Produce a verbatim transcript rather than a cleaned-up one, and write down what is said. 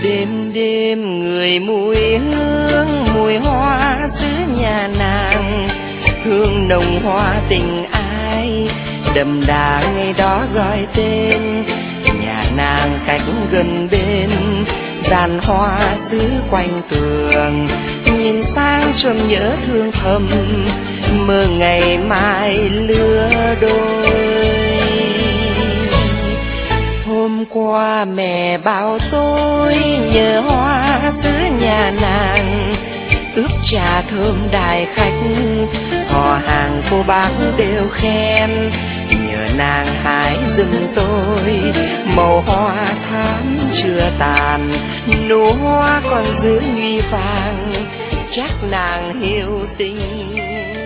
Đêm đêm người mùi hương, mùi hoa xứ nhà nàng, hương nồng hoa tình ai, đậm đà ngày đó gọi tên. Nhà nàng cách gần bên, dàn hoa xứ quanh tường, nhìn sang chợt nhớ thương thầm, mơ ngày mai lứa đôi. Hôm qua mẹ bảo tôi nhớ hoa xứ nhà nàng, ướp trà thơm đài khách, họ hàng cô bác đều khen. Nhờ nàng hái giùm tôi màu hoa thắm chưa tàn, nụ hoa còn giữ nhụy vàng, chắc nàng hiểu tình.